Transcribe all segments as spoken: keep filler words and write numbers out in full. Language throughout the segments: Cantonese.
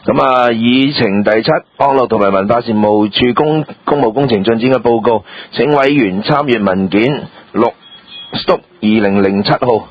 咁啊，議程第七，康樂同埋文化事務處公公務工程進展嘅報告，請委員參閱文件六 Stop 二零零七號。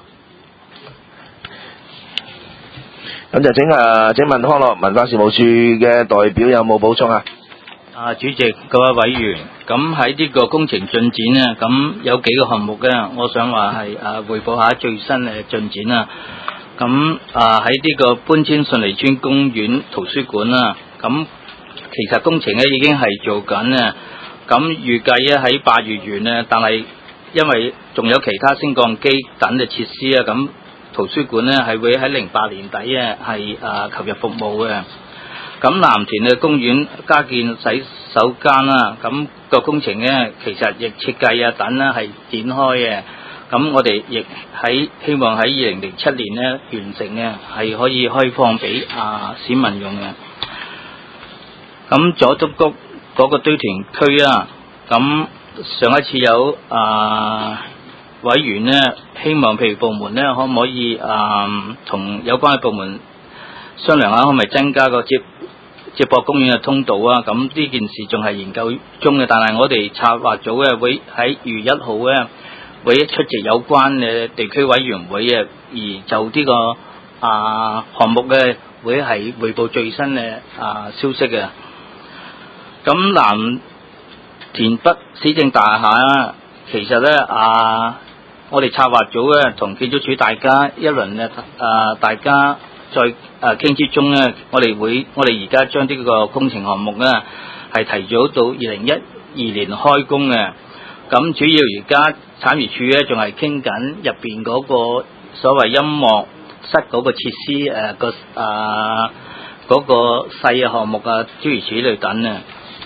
咁就請啊，請問康樂文化事務處嘅代表有冇補充啊？ 啊，主席、各位委員，咁喺呢個工程進展咧，咁有幾個項目咧，我想話係啊匯報下最新嘅進展啦。咁啊喺呢個搬遷順利村公園圖書館啦，咁其實工程咧已經係做緊咧，咁預計咧喺八月完咧，但係因為仲有其他升降機等嘅設施啊，咁圖書館咧係會喺零八年底啊係啊投入服務嘅。咁藍田嘅公園加建洗手間啦，咁個工程咧其實亦設計啊等啦係展開嘅。咁我哋亦喺希望喺二零零七年咧完成嘅，係可以開放俾啊市民用嘅。咁佐敦谷嗰個堆填區啊，咁上一次有啊委員咧希望譬如部門咧可唔可以啊同有關嘅部門商量下，可唔可以增加個接接駁公園嘅通道啊？咁呢件事仲係研究中嘅，但係我哋策劃組咧會喺二月一號咧會出席有關嘅地區委員會啊，而就呢、這個啊項目咧會係匯報最新嘅啊消息嘅。咁藍田北市政大廈啊，其實咧啊，我哋策劃組咧同建築署大家一輪咧啊，大家在誒傾之中咧，我哋會我哋而家將呢個工程項目咧係提早到二零一二年開工嘅。咁主要而家產業署咧仲係傾緊入邊嗰個所謂音樂室嗰個設施誒個啊嗰個細嘅項目啊，諸如此類等啊。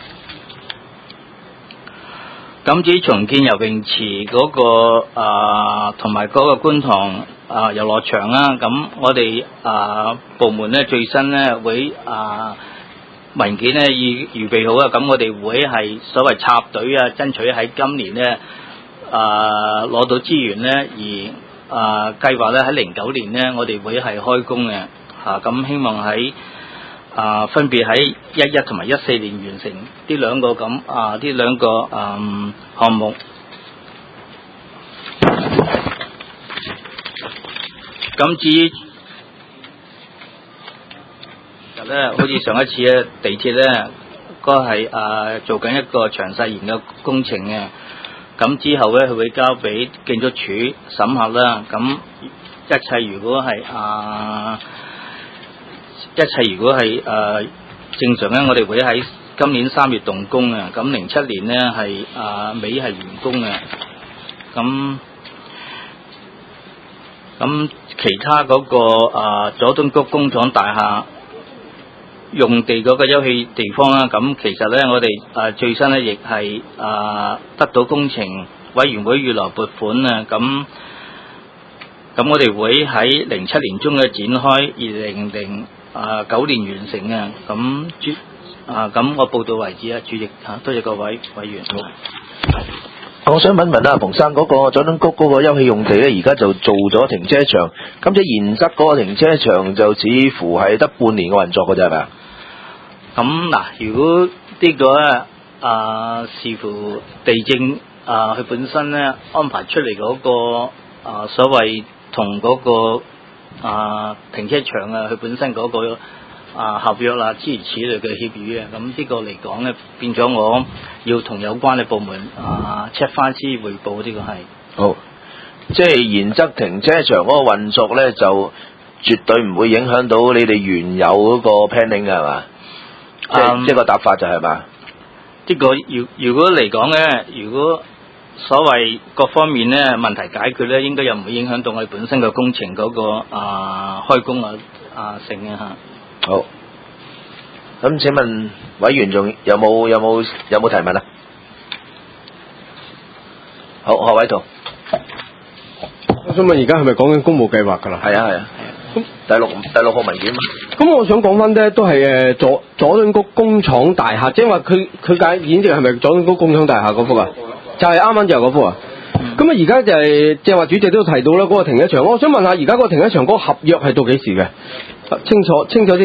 咁至於重建游泳池嗰、那個啊同埋嗰個觀塘啊遊樂場啦，咁我哋啊部門咧最新咧會啊文件咧已預備好啊，咁我哋會係所謂插隊啊，爭取喺今年咧啊攞到資源咧，而啊計劃咧喺零九年咧我哋會係開工嘅嚇，咁、啊、希望喺啊分別喺一一同埋一四年完成呢兩個咁啊呢兩個嗯項目。咁至於其實咧，好似上一次咧地鐵咧，嗰係啊做緊一個詳細研究工程嘅。咁之後咧，佢會交俾建築署審核啦。咁一切如果係啊，一切如果係啊正常咧，我哋會喺今年三月動工嘅。咁零七年咧係啊尾係完工嘅。咁咁其他嗰、那個啊佐敦谷工廠大廈用地嗰個休憩地方啦，咁其實咧我哋啊最新咧亦係啊得到工程委員會預留撥款啊，咁咁我哋會喺零七年中嘅展開，二零零啊九年完成嘅。咁主啊咁我報道為止啊，主席嚇，多謝各位委員。 我想問問啊，馮生嗰個佐敦谷嗰個休憩用地咧，而家就做咗停車場，咁即係現則嗰個停車場就似乎係得半年嘅運作嘅啫，係咪啊？ 咁嗱，如果呢個咧啊視乎地政啊佢本身咧安排出嚟嗰個啊所謂同嗰個啊停車場啊佢本身嗰個啊合約啦諸如此類嘅協議啊，咁呢個嚟講咧變咗我要同有關嘅部門啊 check 翻先匯報，呢個係好，即係原則停車場嗰個運作咧就絕對唔會影響到你哋原有嗰個 planning 嘅係嘛？即係、um, 即係個答法就係嘛？ 呢個如如果嚟講咧，如果所謂各方面咧問題解決咧，應該又唔會影響到我哋本身嘅工程嗰、那個啊開工啊啊成嘅嚇。 好，咁請問委員仲有冇有冇有冇提問啊？好，何偉圖， 我想問而家係咪講緊公務計劃㗎啦？ 係啊係啊。咁第六第六號文件嘛？ 咁我想講翻咧，都係誒佐佐敦谷工廠大廈，即係話佢佢解演繹係咪佐敦谷工廠大廈嗰幅啊？就係啱啱就係嗰幅啊！咁啊而家就係即係話主席都提到啦，嗰個停車場，我想問下而家嗰個停車場嗰個合約係到幾時嘅？清楚清楚啲。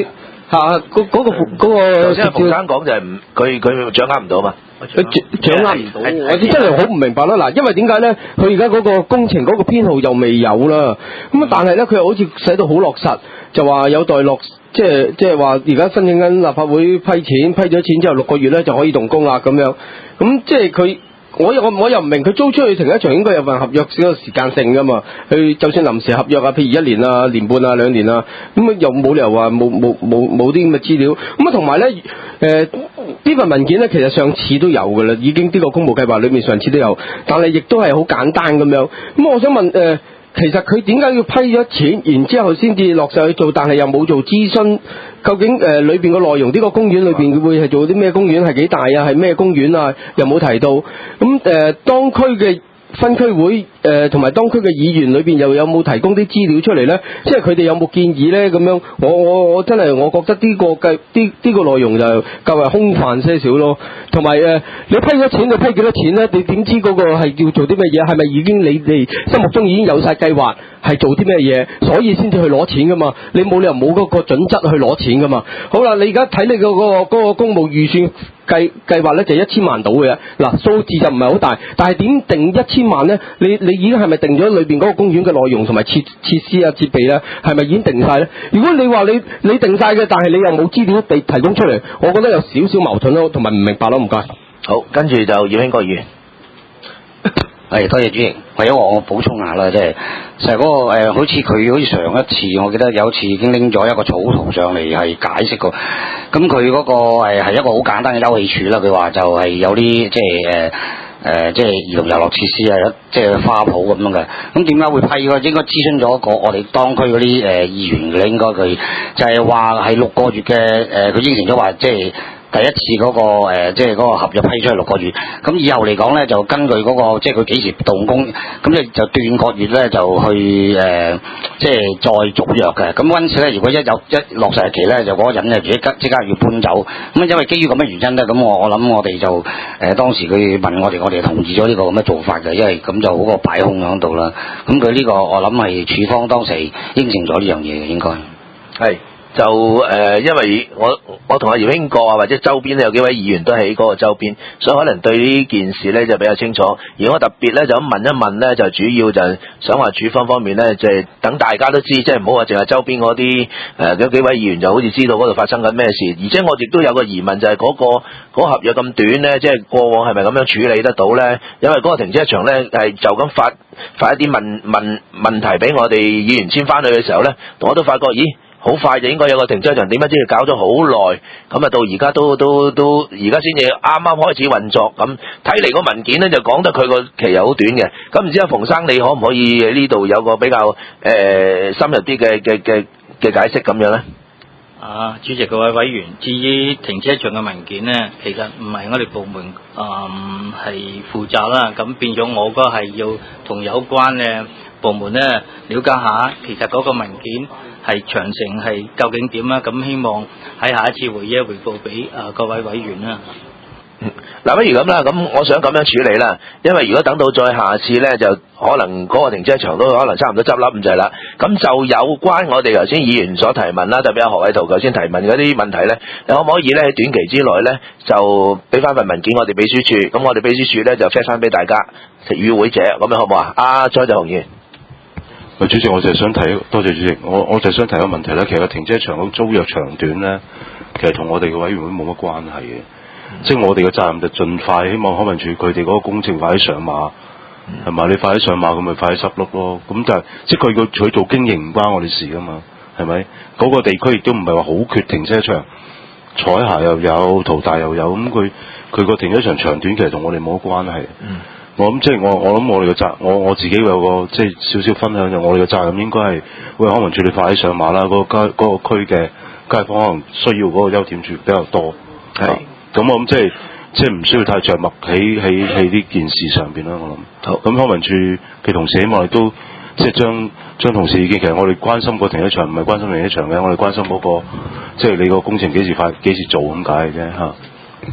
嚇嗰嗰個嗰個。 頭先阿馮生講就係唔，佢佢掌握唔到嘛。 佢掌握唔到，我哋真係好唔明白啦。嗱，因為點解咧？佢而家嗰個工程嗰個編號又未有啦。咁啊，但係咧，佢又好似寫到好落實，就話有待落，即係即係話而家申請緊立法會批錢，批咗錢之後六個月咧就可以動工啦咁樣。咁即係佢。我又我又唔明佢租出去停車場應該有份合約嗰個時間性噶嘛？佢就算臨時合約啊，譬如一年啊、年半啊、兩年啊，咁啊又冇理由話冇冇冇冇啲咁嘅資料。咁啊同埋咧，誒、呃、呢份文件咧其實上次都有噶啦，已經呢個工務計劃裏面上次都有，但係亦都係好簡單咁樣。咁我想問誒、呃，其實佢點解要批咗錢，然之後先至落實去做，但係又冇做諮詢？究竟誒裏邊個內容，呢、這個公園裏邊會係做啲咩公園，係幾大啊？係咩公園啊？又冇提到。咁誒、呃、當區嘅分區會誒同埋當區嘅議員裏邊又有冇提供啲資料出嚟咧？即係佢哋有冇建議咧？咁樣我我我真係我覺得呢、這個計啲呢個內容就較為空泛些少咯。同埋誒你批咗錢，你批幾多錢咧？你點知嗰個係叫做啲咩嘢？係咪已經你哋心目中已經有晒計劃係做啲咩嘢，所以先至去攞錢噶嘛？你冇理由冇嗰個準則去攞錢噶嘛？好啦，你而家睇你個嗰個嗰個公務預算計計劃咧，就一千萬到嘅。嗱，數字就唔係好大，但係點定一千萬咧？你你已經係咪定咗裏邊嗰個公園嘅內容同埋設設施啊設備咧？係咪已經定晒咧？如果你話你你定晒嘅，但係你又冇資料被提供出嚟，我覺得有少少矛盾咯，同埋唔明白咯，唔該。 好，跟住就葉興國議員。 係，多謝主席。為咗我補充下啦，即係就係嗰個誒，好似佢好似上一次，我記得有一次已經拎咗一個草圖上嚟係解釋過。咁佢嗰個誒係一個好簡單嘅休憩處啦。佢話就係有啲即係誒誒，即係兒童遊樂設施啊，即係花圃咁樣嘅。咁點解會批嘅？應該諮詢咗個我哋當區嗰啲誒議員嘅，應該佢就係話係六個月嘅誒，佢、呃、應承咗話即係。第一次嗰、那個誒，即係嗰個合約批出去六個月，咁以後嚟講咧，就根據嗰、那個即係佢幾時動工，咁咧就斷個月咧就去誒、呃，即係再續約嘅。咁嗰陣時咧，如果一有一落實日期咧，就嗰個人就即刻即刻要搬走。咁因為基於咁嘅原因咧，咁我我諗我哋就誒、呃、當時佢問我哋，我哋同意咗呢個咁嘅做法嘅，因為咁就好過擺空喺度啦。咁佢呢個我諗係處方當時應承咗呢樣嘢嘅，應該係。就誒、呃，因為我我同阿葉興國啊，或者周邊咧有幾位議員都喺嗰個周邊，所以可能對呢件事咧就比較清楚。而我特別咧就咁問一問咧，就主要就係想話處方方面咧，就係、是、等大家都知，即係唔好話淨係周邊嗰啲誒嗰幾位議員就好似知道嗰度發生緊咩事。而且我亦都有個疑問，就係、是、嗰、那個嗰、那個合約咁短咧，即係過往係咪咁樣處理得到咧？因為嗰個停車場咧係就咁發發一啲問問問題俾我哋議員簽翻去嘅時候咧，我都發覺咦〜好快就應該有個停車場，點解知佢搞咗好耐？咁啊到而家都都都而家先至啱啱開始運作，咁睇嚟個文件咧就講得佢個期又好短嘅。咁唔知阿馮生你可唔可以喺呢度有個比較誒、呃、深入啲嘅嘅嘅嘅解釋咁樣咧？ 啊，主席各位委員，至於停車場嘅文件咧，其實唔係我哋部門啊係、嗯、負責啦，咁變咗我嗰係要同有關嘅部門咧了解下，其實嗰個文件係詳情係究竟點啦？咁希望喺下一次會議回報俾啊各位委員啦。 嗱、嗯，不如咁啦，咁我想咁樣處理啦，因為如果等到再下次咧，就可能嗰個停車場都可能差唔多執笠咁滯啦。咁就有關我哋頭先議員所提問啦，特別係何偉圖頭先提問嗰啲問題咧，你可唔可以咧喺短期之內咧就俾翻份文件我哋秘書處，咁我哋秘書處咧就 check 翻俾大家與會者，咁樣好唔好啊？阿張志雄議員。 主席，我就係想提，多謝主席。我我就係想提一個問題咧。其實停車場嘅租約長短咧，其實同我哋嘅委員會冇乜關係嘅。嗯、即係我哋嘅責任就盡快，希望康文署佢哋嗰個工程快啲上馬，係咪、嗯？你快啲上馬，咁咪快啲執笠咯。咁但係即係佢個佢做經營唔關我哋事噶嘛，係咪？嗰、那個地區亦都唔係話好缺停車場，彩霞又有，淘大又有，咁佢佢個停車場長短其實同我哋冇乜關係。嗯我諗即係我我諗我哋嘅責我我自己有個即係少少分享，就我哋嘅責任應該係喂康文署你快啲上馬啦，嗰、那個街嗰、那個區嘅街坊可能需要嗰個優點處比較多，係咁、啊、我諗即係即係唔需要太着墨喺喺喺呢件事上邊啦。我諗好咁康文署嘅同事希望亦都即係將將同事意見，其實我哋關心個停車場唔係關心停車場嘅，我哋關心嗰、那個即係你個工程幾時快幾時做咁解嘅啫嚇。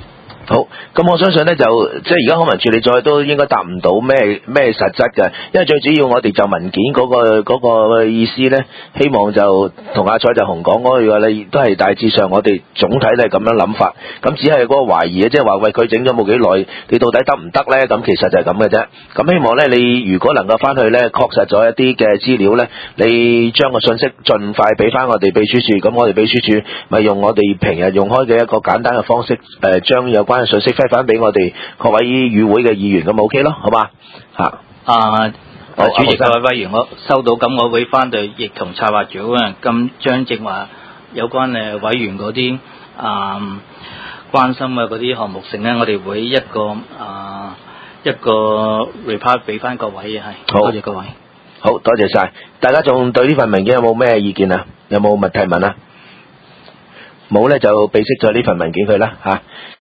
好，咁我相信咧就即係而家康文署你再都應該答唔到咩咩實質嘅，因為最主要我哋就文件嗰、個嗰、個意思咧，希望就同阿蔡澤雄講嗰個咧，都係大致上我哋總體都係咁樣諗法，咁只係嗰個懷疑啊，即係話喂佢整咗冇幾耐，你到底得唔得咧？咁其實就係咁嘅啫。咁希望咧你如果能夠翻去咧確實咗一啲嘅資料咧，你將個信息盡快俾翻我哋秘書處，咁我哋秘書處咪用我哋平日用開嘅一個簡單嘅方式，誒、呃、將有關嘅信息揮翻俾我哋各位與會嘅議員，咁 OK 咯，好嘛？嚇啊！ 好主席阿各位委員，我收到咁，我會翻對亦同策劃組啊，咁將正話有關誒委員嗰啲啊關心嘅嗰啲項目性咧，我哋會一個啊一個 report 俾翻各位嘅係， 好多謝各位。 好多謝晒，大家仲對呢份文件有冇咩意見啊？有冇問題問啊？冇咧就備悉咗呢份文件佢啦嚇。